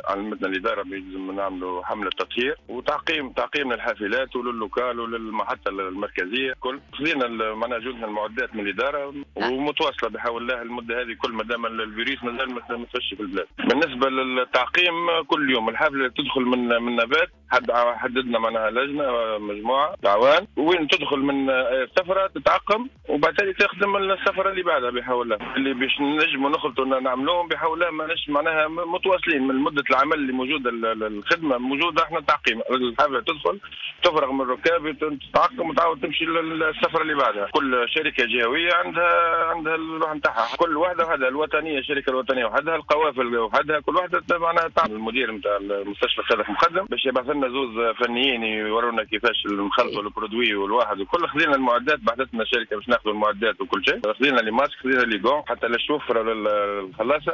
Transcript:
علمتنا الاداره بيلزم نعملوا حمله تطهير وتعقيم للحافلات وللوكال وللمحطه المركزيه كل. خذينا معناها جودنا المعدات من الاداره ومتواصله بحول الله المده هذه كل ما دام الفيروس مازال ما تفشي في البلاد. بالنسبه للتعقيم كل يوم الحافله تدخل من نبات حددنا معناها لجنه مجموعه دعوان وين تدخل من سفره تتعقم وبعد ذلك تخدم السفره اللي بعدها بحول الله اللي باش نجموا نخلطوا نعملوهم بحول الله ماناش معناها متواصلين من مده العمل اللي موجوده الخدمه موجوده احنا تعقيم الحافله تدخل تفرغ من الركاب تتعقم وتعاود تمشي للسفره اللي بعدها. كل شركه جهويه عندها الروح نتاعها كل واحده وحدها الوطنيه الشركه الوطنيه وحدها القوافل وحدها كل واحده معناها تعمل. المدير نتاع المستشفى خالد مقدم باش يبعث لنا زوز فنيين يورونا كيفاش نخلطوا البرودوي والواحد وكل. خذينا المعدات بعثت لنا شركه باش ناخذوا المعدات وكل شيء. خذينا لي ماسك خذينا لي جون حتى للشوفره للخلاصه